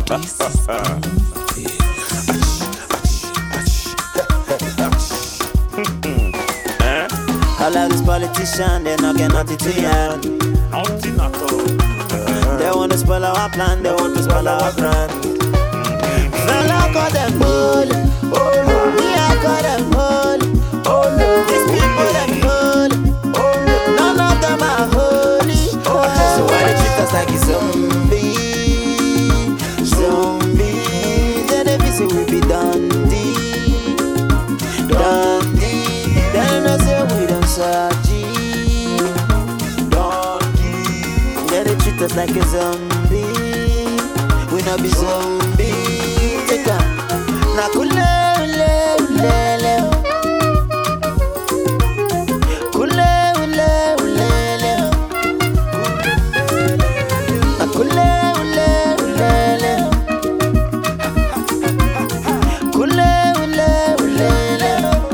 All of these politicians, they're not getting nothing to yarn. Nothing at all. They want to spoil our plan, they want to spoil our brand. Fella call them bully, oh no. We are call them holy, oh no. These people them holy, oh no. None of them are holy, oh no. So why they treat us like a zombie? Zombie. Then they be say we be Dundee, Dundee. Then they say we don't Saji, Dundee. Then they treat us like a zombie. We not be zombie. Take a na kule ule ulele, kule ule ulele, na kule ule ulele, kule ule ulele.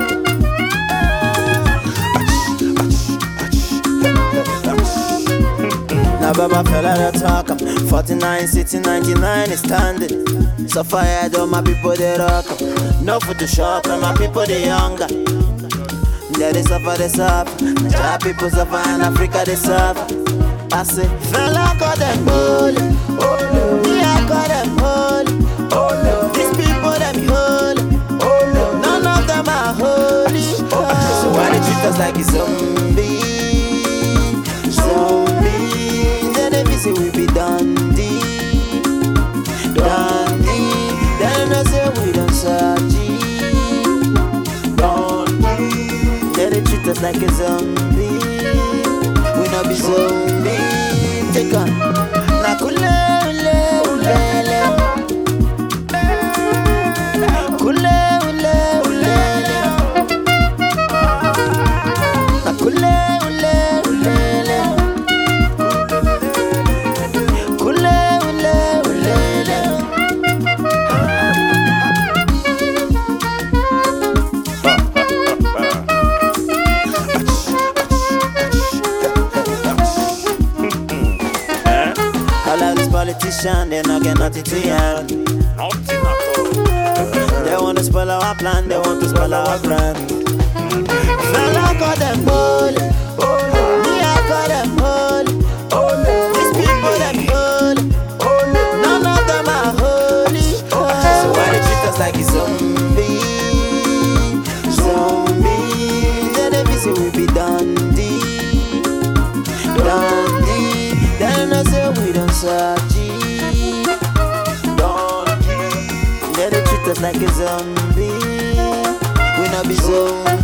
Now Baba fella they talk 49, city, 99 is standing. So fire all my people they rock. No food to shop and my people they younger. They suffer, they suffer. Nigeria people suffer and Africa they suffer. I say, fella call them bully, oh no. Yeah, call them holy, oh no. These people them holy, oh no. None of them are holy, oh no. So why they treat us like a zombie? Zombie. Then they be say we be Dundee, Dundee. Then they say we don't Saji, Dundee. Then they treat us like a zombie. We not be zombie. Take on na kule ule ulele, kule ule ulele, na kule ule ulele, kule ule ulele. All of these politicians, they're not getting nothing to yarn. Nothing at all. They want to spoil our plan, they want to spoil our brand. Fella call them bully, oh no. Me I call them holy, oh no. These people them holy, oh no. None of them are holy, oh no. So why they treat us like a zombie? Zombie. Then they be say we be Dundee, Dundee. Then they say we don't Saji, Dundee. Then they treat us like a zombie. We not be zombie.